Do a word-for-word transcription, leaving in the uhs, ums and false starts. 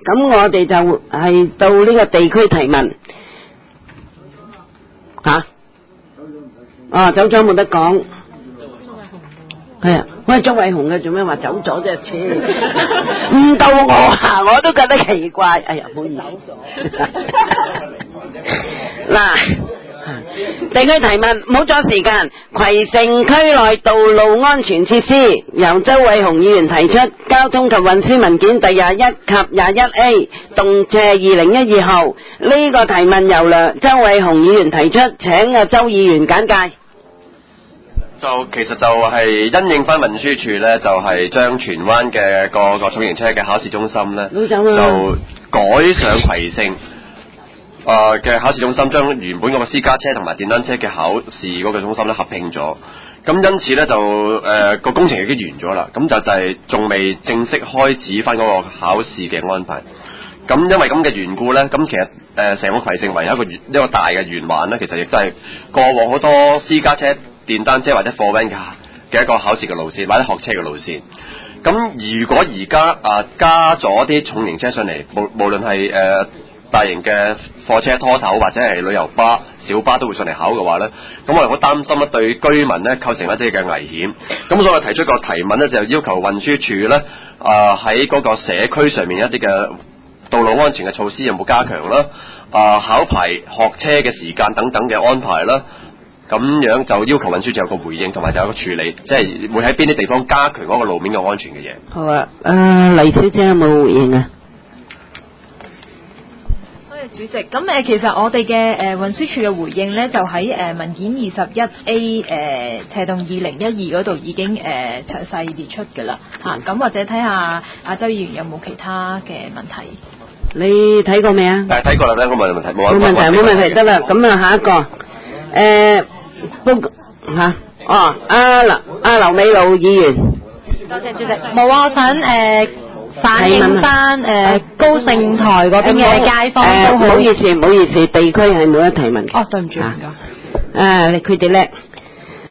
咁我哋就係到呢個地區提問吓，哦走咗冇得講，係啊，喂周偉雄嘅做咩話走咗啫？唔到我啊，我都覺得奇怪，哎呀，唔好意思。嗱。地區提問，唔好阻時間。葵盛區內道路安全設施由周偉雄議員提出，交通及運輸文件第廿一及廿一 A 動謝二零一二號。呢個提問由梁周偉雄議員提出，請阿周議員簡介。 就其實就係因應翻運輸署呢，就係將荃灣嘅個個重型車嘅考試中心呢，就改上葵盛。誒嘅、呃、考試中心將原本嗰個私家車同埋電單車嘅考試嗰個中心咧合併咗，咁因此咧就誒個、呃、工程已經完咗啦，咁就就係仲未正式開始翻嗰個考試嘅安排。咁因為咁嘅緣故咧，咁其實誒成、呃、個葵盛為一個一個大嘅圓環咧，其實亦都係過往好多私家車、電單車或者貨 van 嘅一個考試嘅路線或者學車嘅路線。咁如果而家啊加咗啲重型車上嚟，無無論係誒。呃大型嘅貨車拖頭或者係旅遊巴、小巴都會上嚟考嘅話呢，咁我哋好擔心咧對居民呢構成一啲嘅危險。咁所以我提出個提問呢，就要求運輸署呢啊喺嗰個社區上面一啲嘅道路安全嘅措施有冇加強啦？啊考牌學車嘅時間等等嘅安排啦，咁樣就要求運輸署有個回應同埋就有個處理，即係會喺邊啲地方加強嗰個路面嘅安全嘅嘢。 好啊，誒黎小姐有冇回應啊？ 主席，咁誒其實我哋嘅誒運輸署嘅回應咧，就喺誒文件二十一 A 誒斜動二零一二嗰度已經誒詳細列出㗎啦嚇。咁或者睇下阿周議員有冇其他嘅問題？ 你睇過未啊？ 誒睇過啦，睇過問問題冇冇問題冇問題得啦。咁啊下一個誒報嚇哦阿劉阿劉美露議員， 多謝主席。冇啊，我想誒。反映翻誒高盛台嗰邊嘅街坊都好。 唔好意思，唔好意思，地區係冇得提問嘅。 哦，對唔住。 啊，佢哋叻。